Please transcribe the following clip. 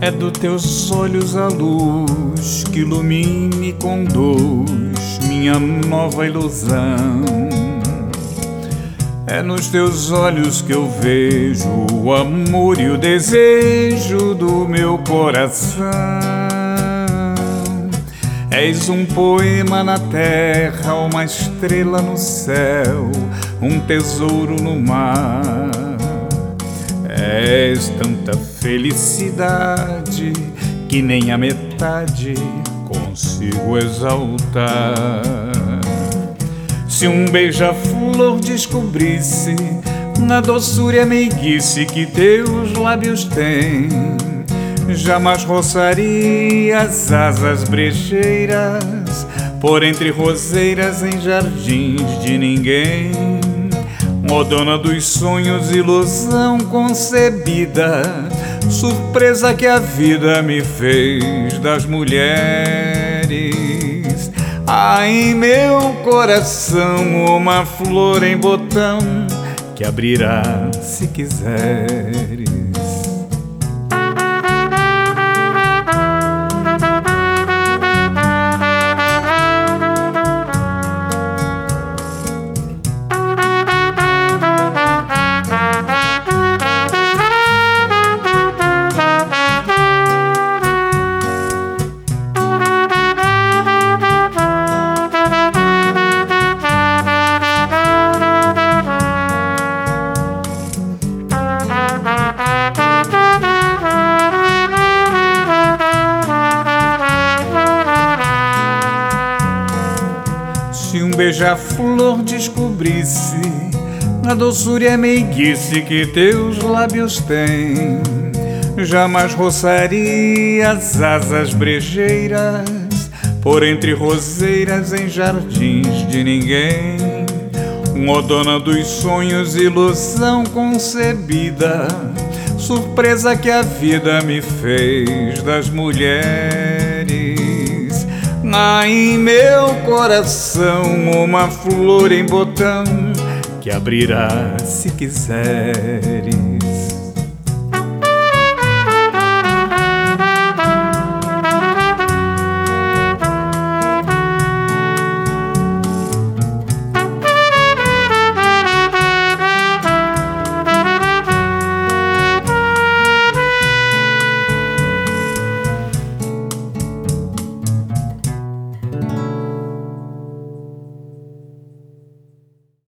É dos teus olhos a luz que ilumina e conduz minha nova ilusão. É nos teus olhos que eu vejo o amor e o desejo do meu coração. És um poema na terra, uma estrela no céu, um tesouro no mar. És tanta felicidade que nem a metade consigo exaltar. Se um beija-flor descobrisse na doçura e a meiguice que teus lábios têm, jamais roçaria as asas brejeiras por entre roseiras em jardins de ninguém. Ó dona dos sonhos, ilusão concebida, surpresa que a vida me fez das mulheres. Há em meu coração uma flor em botão que abrirá se quiseres. Se um beija-flor descobrisse a doçura e a meiguice que teus lábios têm, jamais roçaria as asas brejeiras por entre roseiras em jardins de ninguém. Ó dona dos sonhos, ilusão concebida, surpresa que a vida me fez das mulheres. Há em meu coração uma flor em botão que abrirá se quiseres.